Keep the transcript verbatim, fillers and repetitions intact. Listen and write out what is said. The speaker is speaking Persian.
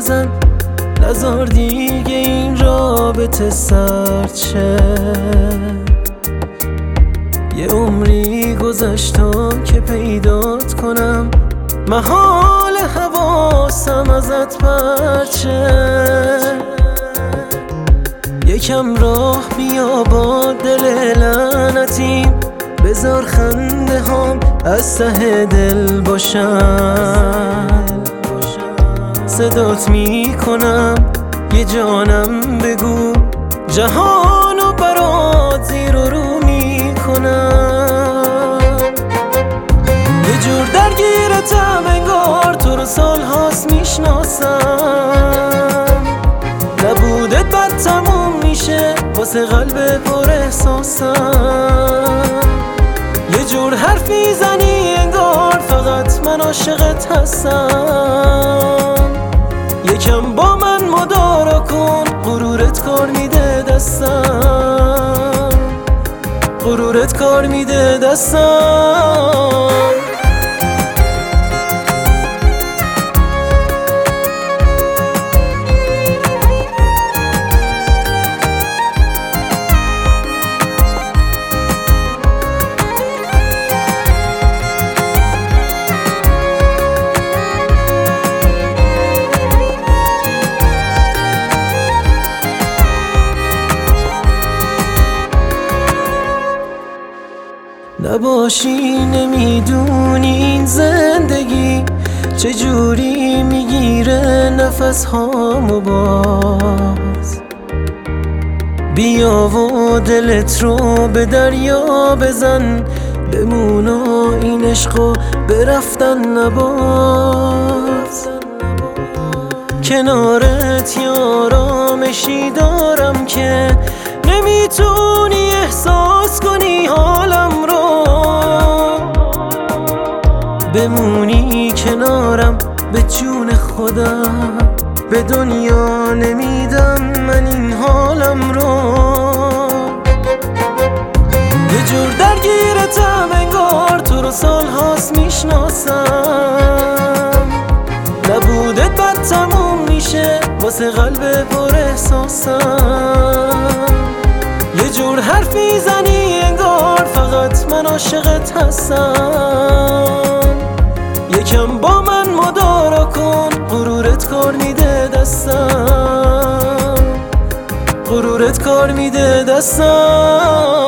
بزن، نذار دیگه این رابطه سرد شه. یه عمری گذشتم که پیدات کنم، محال حواسم ازت پرت شه. یکم راه بیا با دل لعنتیم، بذار خنده هام از ته دل باشن. صدات میکنم یه جانم، بگو جهانو برات زیر و رو میکنم. یه جور درگیرتم انگار تو رو سال هاست میشناسم. نبودت بد تموم میشه واسه قلب پر احساسم. یه جور حرفی زنی انگار فقط من عاشقت هستم. یکم با من مدارا کن، غرورت کار میده دستم، غرورت کار میده دستم. نباشی نمیدونی این زندگی چجوری میگیره نفس هامو باز. بیا و دلت رو به دریا بزن، بمونا این عشقو به رفتن نباز. کنارت یه آرامشی دارم که نمیتونی احساس کنی حالم رو. بمونی کنارم به جون خودم، به دنیا نمیدم من این حالم رو. یه جور درگیرتم انگار تو رو سال هاست میشناسم. نبودت بد تموم میشه واسه قلب پر احساسم. یه جور حرفی زنی انگار فقط من عاشقت هستم. یکم با من مدارا کن، غرورت کار میده دستم، غرورت کار میده دستم.